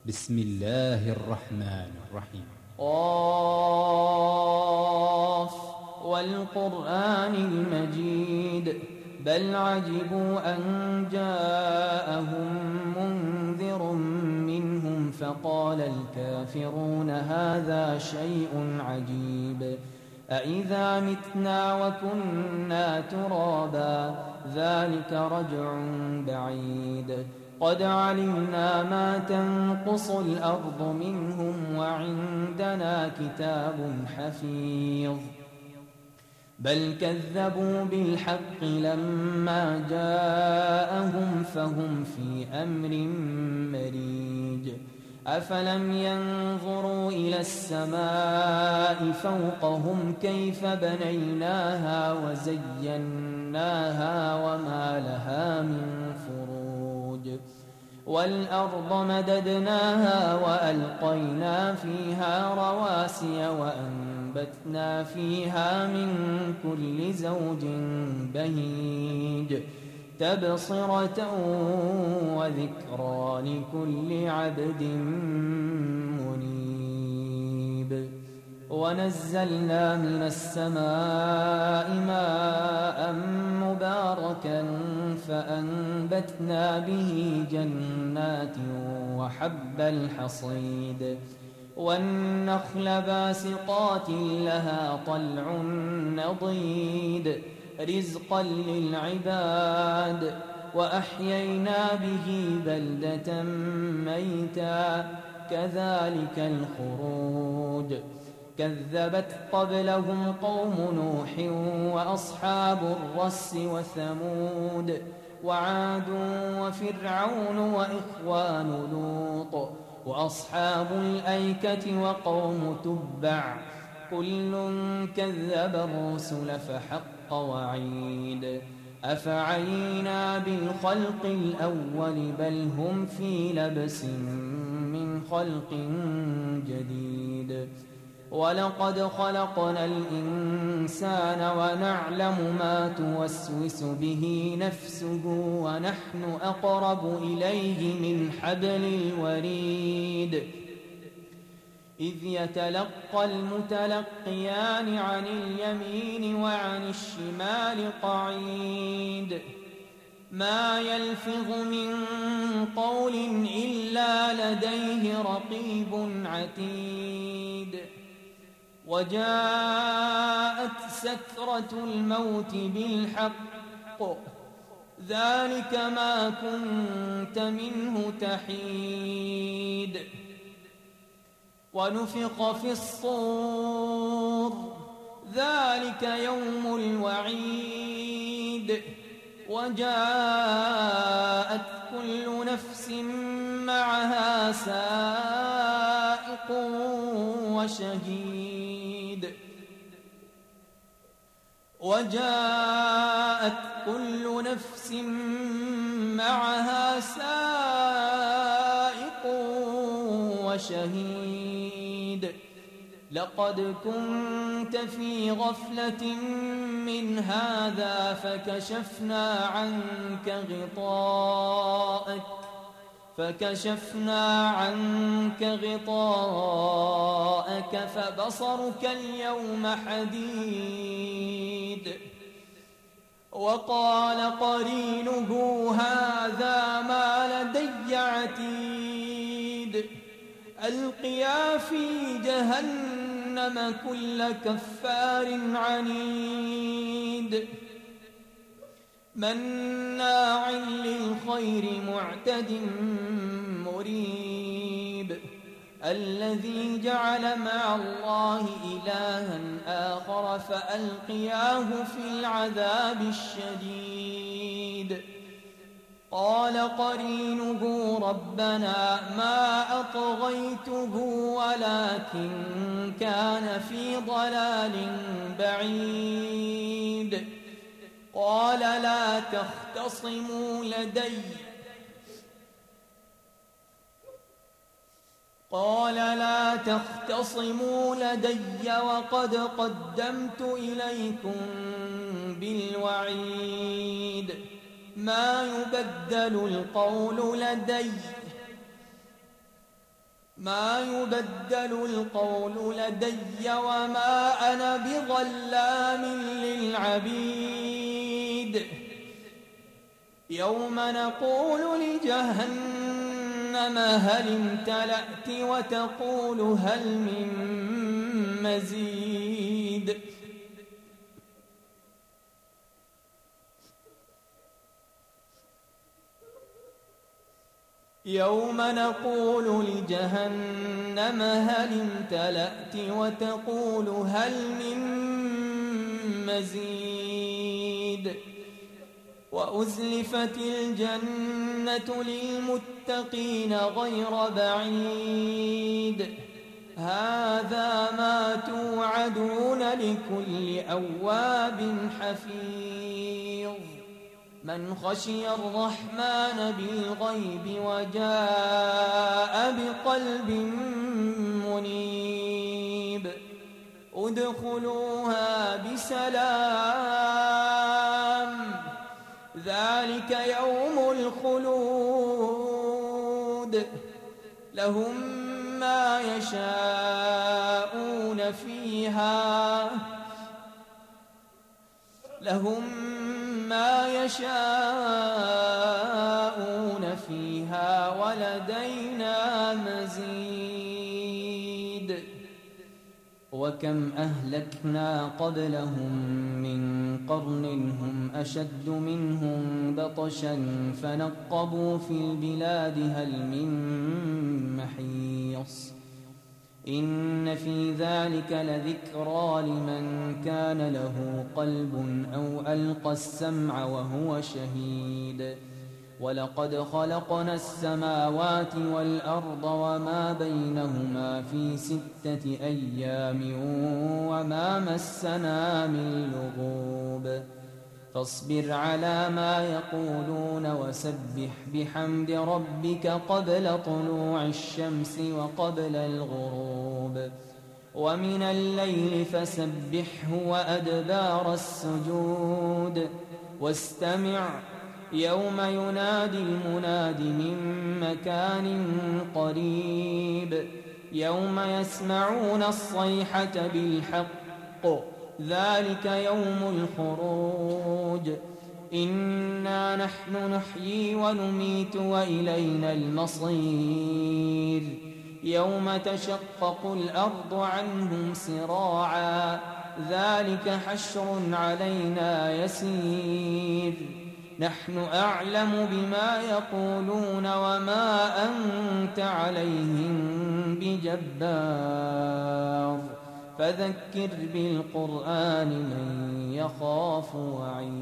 بسم الله الرحمن الرحيم. قاف والقرآن المجيد بل عجبوا أن جاءهم منذر منهم فقال الكافرون هذا شيء عجيب أإذا متنا وكنا ترابا ذلك رجع بعيد قد علمنا ما تنقص الأرض منهم وعندنا كتاب حفيظ بل كذبوا بالحق لما جاءهم فهم في أمر مريج أفلم ينظروا إلى السماء فوقهم كيف بنيناها وزيناها وما لها من فروج والأرض مددناها وألقينا فيها رواسي وأنبتنا فيها من كل زوج بهيج تبصرة وذكرى لكل عبد منيب ونزلنا من السماء ماء مباركا فأنبتنا به جنات وحب الحصيد والنخل باسقات لها طلع نضيد رزقا للعباد وأحيينا به بلدة ميتا كذلك الخروج كذبت قبلهم قوم نوح وأصحاب الرس وثمود وعاد وفرعون وإخوان لوط وأصحاب الأيكة وقوم تبع كل كذب الرسل فحق وعيد أفعينا بالخلق الأول بل هم في لبس من خلق جديد ولقد خلقنا الإنسان ونعلم ما توسوس به نفسه ونحن أقرب إليه من حبل الوريد إذ يتلقى المتلقيان عن اليمين وعن الشمال قعيد ما يلفظ من قول إلا لديه رقيب عتيد وجاءت سكرة الموت بالحق ذلك ما كنت منه تحيد ونفخ في الصور ذلك يوم الوعيد وجاءت كل نفس معها سائق وشهيد وجاءت كل نفس معها سائق وشهيد لقد كنت في غفلة من هذا فكشفنا عنك غطاءك فبصرك اليوم حديد وقال قرينه هذا ما لدي عتيد ألقيا في جهنم كل كفار عنيد مناع للخير معتد مريب الذي جعل مع الله إلها آخر فألقياه في العذاب الشديد قال قرينه ربنا ما أطغيته ولكن كان في ضلال بعيد قال لا تختصموا لدي وقد قدمت إليكم بالوعيد ما يبدل القول لدي ما يبدل القول لدي وما أنا بظلام للعبيد يوم نقول لجهنم هل امتلأت وتقول هل من مزيد يوم نقول لجهنم هل امتلأت وتقول هل من مزيد وأزلفت الجنة للمتقين غير بعيد هذا ما توعدون لكل أواب حفيظ من خشي الرحمن بالغيب وجاء بقلب منيب ادخلوها بسلام ذلك يوم الخلود لهم ما يشاءون فيها ولدينا مزيد وكم أهلكنا قبلهم من قرن هم أشد منهم بطشا فنقبوا في البلاد هل من محيص إن في ذلك لذكرى لمن كان له قلب أو ألقى السمع وهو شهيد ولقد خلقنا السماوات والأرض وما بينهما في 6 أيام وما مسنا من لغوب فاصبر على ما يقولون وسبح بحمد ربك قبل طلوع الشمس وقبل الغروب ومن الليل فسبحه وأدبار السجود واستمع يوم ينادي المناد من مكان قريب يوم يسمعون الصيحة بالحق ذلك يوم الخروج إنا نحن نحيي ونميت وإلينا المصير يوم تشقق الأرض عنهم سراعا ذلك حشر علينا يسير نحن أعلم بما يقولون وما أنت عليهم بجبار فذكر بالقرآن من يخاف وعيد